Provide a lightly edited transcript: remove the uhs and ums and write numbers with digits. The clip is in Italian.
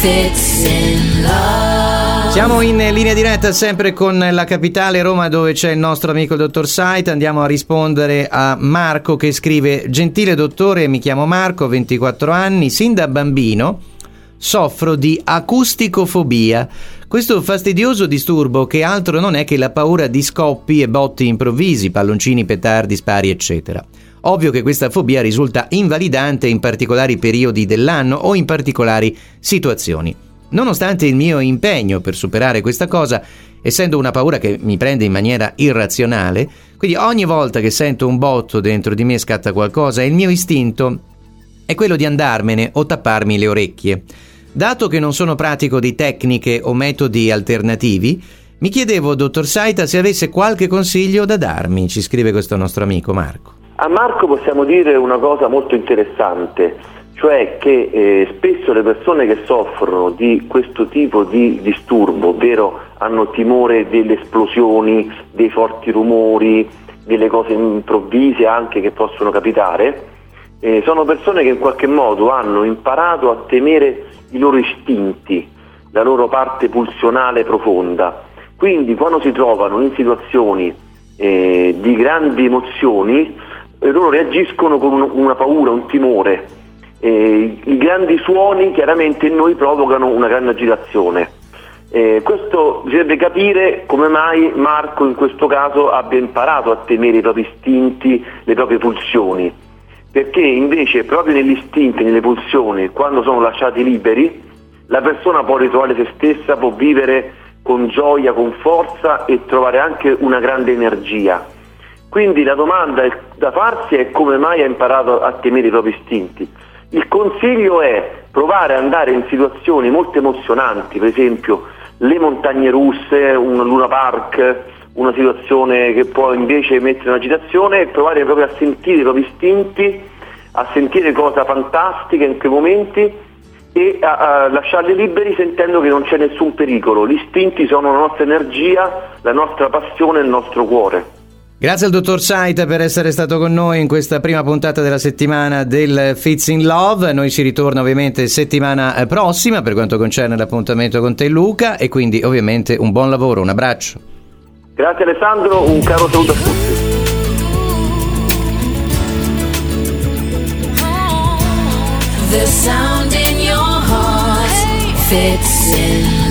Fits in Love. Siamo in linea diretta sempre con la capitale Roma, dove c'è il nostro amico dottor Saita. Andiamo a rispondere a Marco che scrive: gentile dottore, mi chiamo Marco, 24 anni, sin da bambino soffro di acusticofobia, questo fastidioso disturbo che altro non è che la paura di scoppi e botti improvvisi, palloncini, petardi, spari eccetera. Ovvio che questa fobia risulta invalidante in particolari periodi dell'anno o in particolari situazioni. Nonostante il mio impegno per superare questa cosa, essendo una paura che mi prende in maniera irrazionale, quindi ogni volta che sento un botto dentro di me scatta qualcosa e il mio istinto è quello di andarmene o tapparmi le orecchie. Dato che non sono pratico di tecniche o metodi alternativi, mi chiedevo, dottor Saita, se avesse qualche consiglio da darmi, ci scrive questo nostro amico Marco. A Marco possiamo dire una cosa molto interessante, cioè che spesso le persone che soffrono di questo tipo di disturbo, ovvero hanno timore delle esplosioni, dei forti rumori, delle cose improvvise anche che possono capitare, sono persone che in qualche modo hanno imparato a temere i loro istinti, la loro parte pulsionale profonda. Quindi quando si trovano in situazioni di grandi emozioni, loro reagiscono con una paura, un timore. I grandi suoni chiaramente in noi provocano una grande agitazione. Questo bisognerebbe capire come mai Marco in questo caso abbia imparato a temere i propri istinti, le proprie pulsioni, perché invece proprio negli istinti, nelle pulsioni, quando sono lasciati liberi, la persona può ritrovare se stessa, può vivere con gioia, con forza e trovare anche una grande energia. Quindi la domanda da farsi è come mai ha imparato a temere i propri istinti. Il consiglio è provare ad andare in situazioni molto emozionanti, per esempio le montagne russe, un Luna Park, una situazione che può invece mettere in agitazione, e provare proprio a sentire i propri istinti, a sentire cosa fantastica in quei momenti e a lasciarli liberi sentendo che non c'è nessun pericolo. Gli istinti sono la nostra energia, la nostra passione, il nostro cuore. Grazie al dottor Saita per essere stato con noi in questa prima puntata della settimana del Fits in Love. Noi si ritorna ovviamente settimana prossima per quanto concerne l'appuntamento con te, Luca, e quindi ovviamente un buon lavoro, un abbraccio. Grazie Alessandro, un caro saluto a tutti. The sound in your heart fits in